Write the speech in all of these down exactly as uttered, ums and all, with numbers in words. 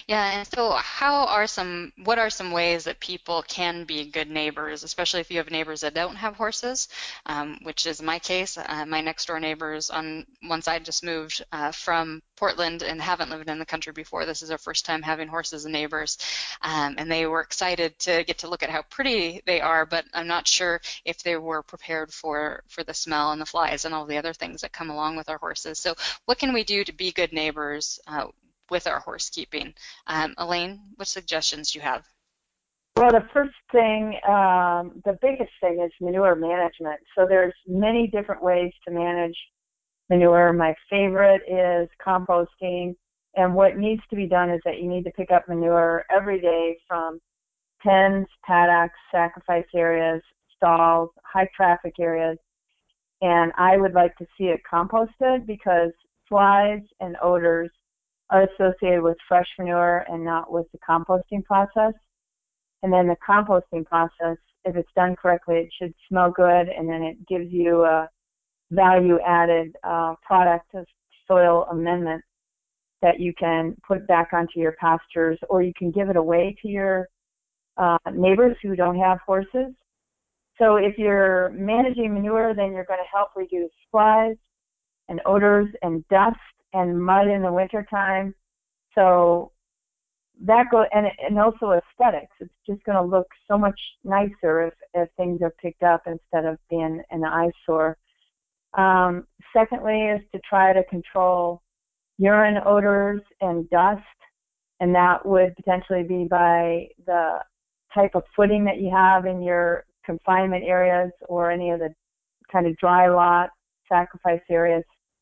Yeah, and so how are some, what are some ways that people can be good neighbors, especially if you have neighbors that don't have horses, um, which is my case. Uh, my next door neighbors on one side just moved uh, from Portland and haven't lived in the country before. This is their first time having horses and neighbors, um, and they were excited to get to look at how pretty they are, but I'm not sure if they were prepared for, for the smell and the flies and all the other things that come along with our horses. So what can we do to be good neighbors uh, with our horse keeping? Um, Elaine, what suggestions do you have? Well, the first thing, um, the biggest thing is manure management. So there's many different ways to manage manure. My favorite is composting. And what needs to be done is that you need to pick up manure every day from pens, paddocks, sacrifice areas, stalls, high traffic areas. And I would like to see it composted because flies and odors are associated with fresh manure and not with the composting process. And then the composting process, if it's done correctly, it should smell good, and then it gives you a value-added uh, product, a soil amendment that you can put back onto your pastures, or you can give it away to your uh, neighbors who don't have horses. So if you're managing manure, then you're going to help reduce flies and odors and dust and mud in the wintertime. So that go and and also aesthetics. It's just going to look so much nicer if, if things are picked up instead of being an eyesore. Um, secondly, is to try to control urine odors and dust, and that would potentially be by the type of footing that you have in your confinement areas or any of the kind of dry lot sacrifice areas.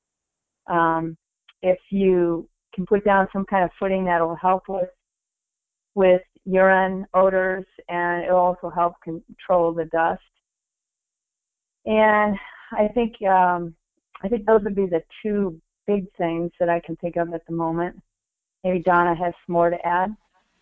Um, if you can put down some kind of footing that will help with with urine odors, and it will also help control the dust. And I think um, I think those would be the two big things that I can think of at the moment. Maybe Donna has more to add.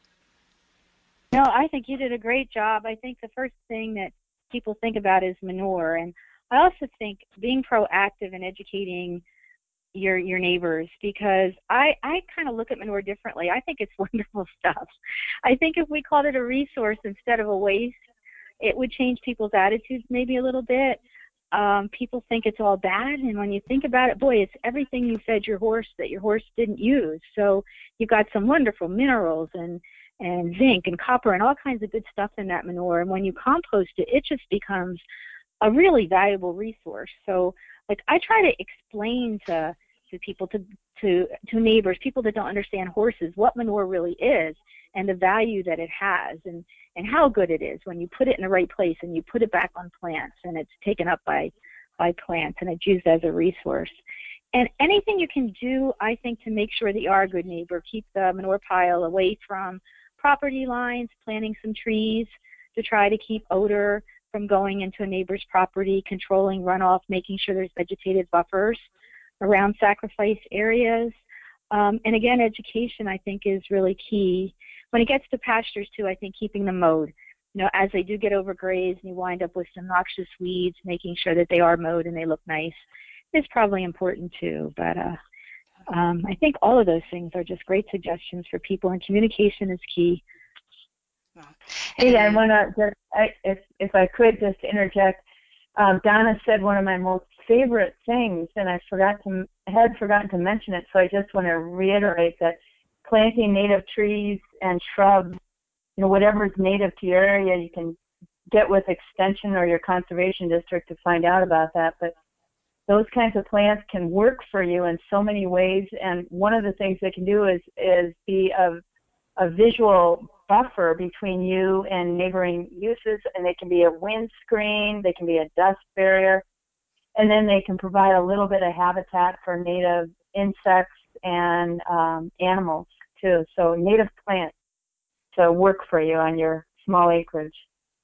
No, I think you did a great job. I think the first thing that people think about is manure, and I also think being proactive and educating your your neighbors, because I I kind of look at manure differently. I think it's wonderful stuff. I think if we called it a resource instead of a waste, it would change people's attitudes maybe a little bit. Um, people think it's all bad, and when you think about it, boy, it's everything you fed your horse that your horse didn't use. So you've got some wonderful minerals and and zinc and copper and all kinds of good stuff in that manure. And when you compost it, it just becomes a really valuable resource. So, like, I try to explain to to people, to to to neighbors, people that don't understand horses, what manure really is and the value that it has, and and how good it is when you put it in the right place and you put it back on plants and it's taken up by by plants and it's used as a resource. And anything you can do, I think, to make sure that you are a good neighbor, keep the manure pile away from property lines, planting some trees to try to keep odor from going into a neighbor's property, controlling runoff, making sure there's vegetative buffers around sacrifice areas. Um, and again, education, I think, is really key. When it gets to pastures, too, I think keeping them mowed. You know, as they do get overgrazed and you wind up with some noxious weeds, making sure that they are mowed and they look nice is probably important, too. But uh, um, I think all of those things are just great suggestions for people, and communication is key. Well, Hey, I want to just, I, if if I could just interject. Um, Donna said one of my most favorite things, and I forgot to had forgotten to mention it, so I just want to reiterate that planting native trees and shrubs, you know, whatever is native to your area, you can get with Extension or your conservation district to find out about that. But those kinds of plants can work for you in so many ways, and one of the things they can do is is be a a visual buffer between you and neighboring uses, and they can be a wind screen, they can be a dust barrier, and then they can provide a little bit of habitat for native insects and um, animals too. So native plants to work for you on your small acreage.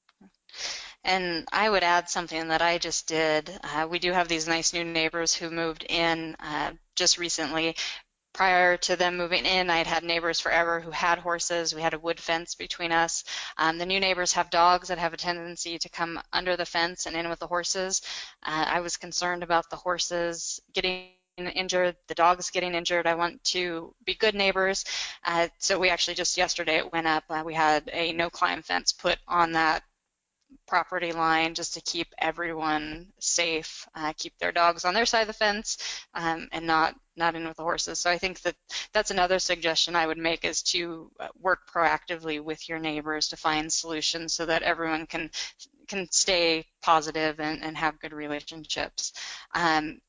And I would add something that I just did. Uh, we do have these nice new neighbors who moved in uh, just recently. Prior to them moving in, I had had neighbors forever who had horses. We had a wood fence between us. Um, the new neighbors have dogs that have a tendency to come under the fence and in with the horses. Uh, I was concerned about the horses getting injured, the dog's getting injured. I want to be good neighbors. Uh, so we actually just yesterday it went up. Uh, we had a no climb fence put on that property line just to keep everyone safe, uh, keep their dogs on their side of the fence, um, and not not in with the horses. So I think that that's another suggestion I would make, is to uh, work proactively with your neighbors to find solutions so that everyone can can stay positive and, and have good relationships. Um,